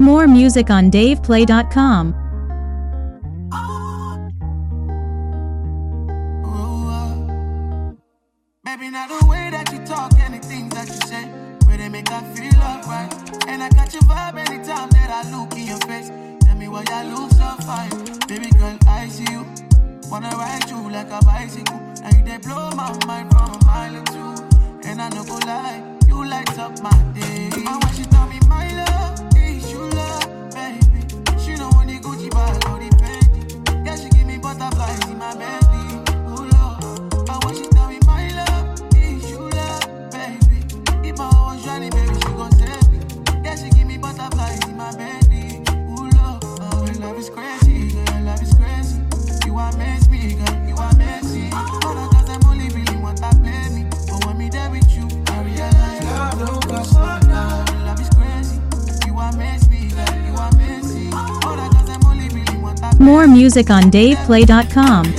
More music on DavePlay.com. Baby, now the way that you talk and the things that you say, where they make I feel alright. And I catch your vibe anytime that I look in your face. Tell me why you look so fine. Baby girl, I see you. Wanna ride you like a bicycle. Now you they blow my mind from a mile or two. And I no go lie, you light up my day. And when she tell me my love, is you love, baby. She know when the Gucci bag or the Fendi. Yeah, she give me butterflies in my belly. Oh Lord. And when she tell me my love, is you love, baby. If I was Johnny, baby, she gon' save me. Yeah, she give me butterflies in my belly. Oh Lord. Oh, your love is crazy, girl, your love is crazy. You amaze me, girl, you amaze me. All the girls them only really want to play me. But when me there with you, I realize love don't cost no love. Your love is crazy. You amaze me, girl, you amaze me. All the girls them only really want to play me. More music on DavePlay.com.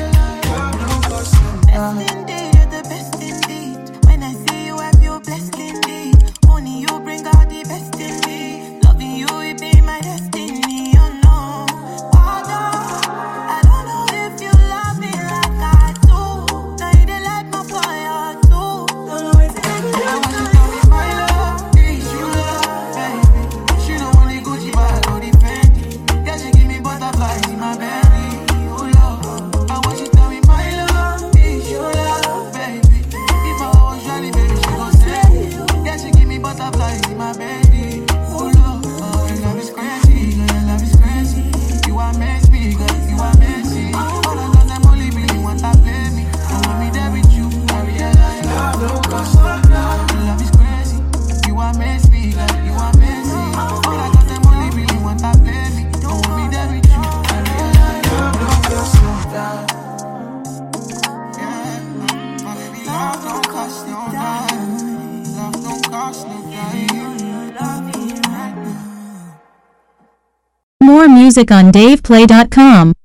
More music on DavePlay.com.